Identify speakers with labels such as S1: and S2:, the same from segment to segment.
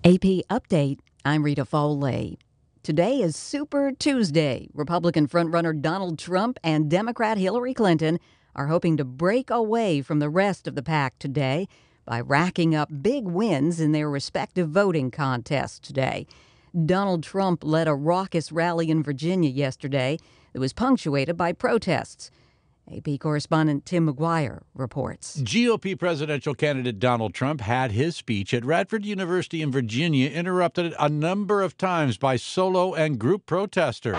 S1: AP Update, I'm Rita Foley. Today is Super Tuesday. Republican frontrunner Donald Trump and Democrat Hillary Clinton are hoping to break away from the rest of the pack today by racking up big wins in their respective voting contests today. Donald Trump led a raucous rally in Virginia yesterday that was punctuated by protests. AP correspondent Tim McGuire reports.
S2: GOP presidential candidate Donald Trump had his speech at Radford University in Virginia interrupted a number of times by solo and group protesters.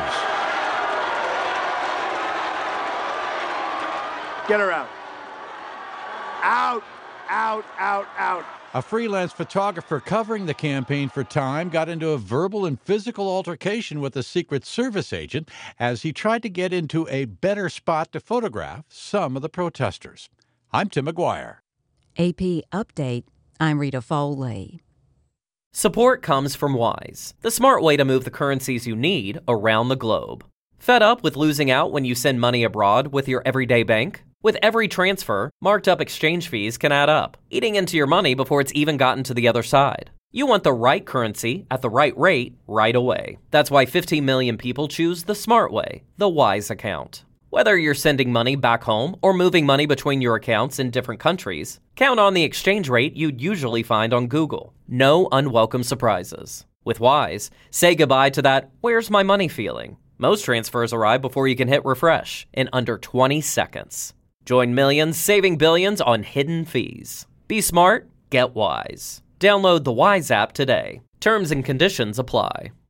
S3: Get her out. Out, out, out, out.
S2: A freelance photographer covering the campaign for Time got into a verbal and physical altercation with a Secret Service agent as he tried to get into a better spot to photograph some of the protesters. I'm Tim McGuire.
S1: AP Update, I'm Rita Foley.
S4: Support comes from Wise, the smart way to move the currencies you need around the globe. Fed up with losing out when you send money abroad with your everyday bank? With every transfer, marked up exchange fees can add up, eating into your money before it's even gotten to the other side. You want the right currency at the right rate right away. That's why 15 million people choose the smart way, the Wise account. Whether you're sending money back home or moving money between your accounts in different countries, count on the exchange rate you'd usually find on Google. No unwelcome surprises. With Wise, say goodbye to that "where's my money" feeling. Most transfers arrive before you can hit refresh in under 20 seconds. Join millions saving billions on hidden fees. Be smart, get Wise. Download the Wise app today. Terms and conditions apply.